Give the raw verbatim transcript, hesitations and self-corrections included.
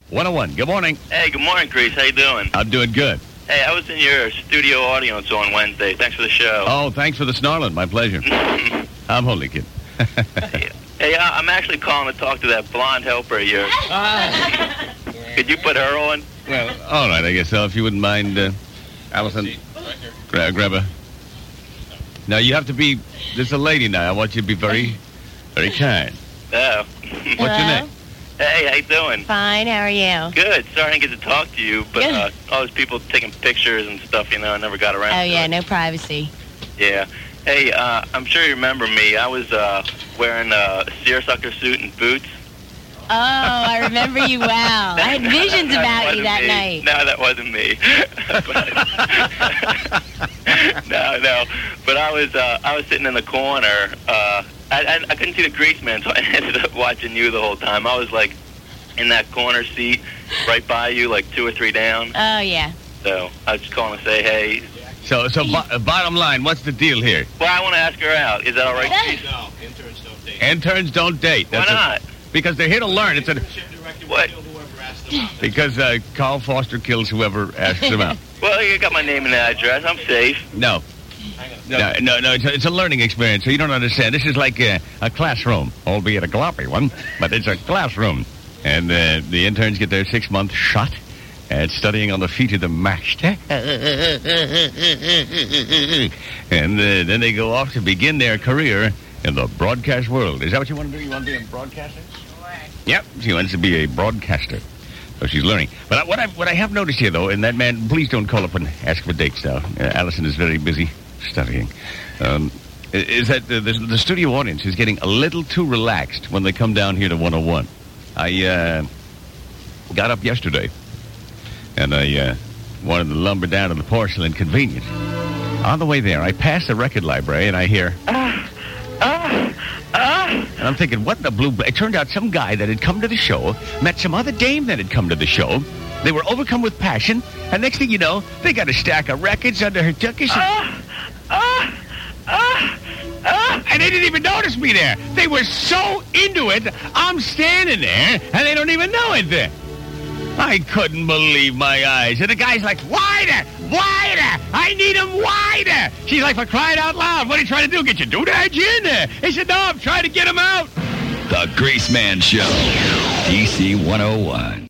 one oh one. Good morning. Hey, good morning, Grease. How you doing? I'm doing good. Hey, I was in your studio audience on Wednesday. Thanks for the show. Oh, thanks for the snarling. My pleasure. I'm holy kid. hey, hey, I'm actually calling to talk to that blonde helper of yours. Ah. Could you put her on? Well, all right, I guess so. If you wouldn't mind, uh, Allison, gra- grab her. Now, you have to be, this is a lady now. I want you to be very, very kind. Oh. What's your name? Hey, how you doing? Fine, how are you? Good. Sorry I didn't get to talk to you, but Good. uh, all those people taking pictures and stuff, you know, I never got around Oh, to yeah, it. no privacy. Yeah. Hey, uh, I'm sure you remember me. I was uh, wearing a seersucker suit and boots. Oh, I remember you well. I had visions That about you wasn't that me. night. No, that wasn't me. no, no. But I was uh, I was sitting in the corner. Uh, I, I I couldn't see the grease man, so I ended up watching you the whole time. I was like in that corner seat, right by you, like two or three down. Oh, yeah. So I was just calling to say, hey. So, so bo- uh, bottom line, what's the deal here? Well, I want to ask her out. Is that all right? Grease? No, interns don't date. Interns don't date. Why That's a- not? because they're here to learn. It's a What? because uh, Carl Foster kills whoever asks him out. Well, you got my name and address. I'm safe. No. No, no, no. It's a, it's a learning experience, so you don't understand. This is like a, a classroom, albeit a gloppy one, but it's a classroom. And uh, the interns get their six-month shot at studying on the feet of the master. And uh, then they go off to begin their career in the broadcast world. Is that what you want to do? You want to be a broadcaster? Sure. Yep, she wants to be a broadcaster. So she's learning. But what I what I have noticed here, though, and that man, please don't call up and ask for dates now. Uh, Allison is very busy studying. Um, is that the, the, the studio audience is getting a little too relaxed when they come down here to one oh one. I uh, got up yesterday, and I uh, wanted to lumber down to the porcelain convenience. On the way there, I passed the record library, and I hear... Ah, ah, ah. And I'm thinking, what in the blue... It turned out some guy that had come to the show met some other dame that had come to the show. They were overcome with passion, and next thing you know, they got a stack of records under her tuckus. Ah, ah, ah, ah. And they didn't even notice me there. They were so into it, I'm standing there, and they don't even know it there. I couldn't believe my eyes. And the guy's like, wider, wider. I need him wider. She's like, for crying out loud, what are you trying to do? Get your doodad in there. He said, no, I'm trying to get him out. The Grease Man Show, D C one oh one.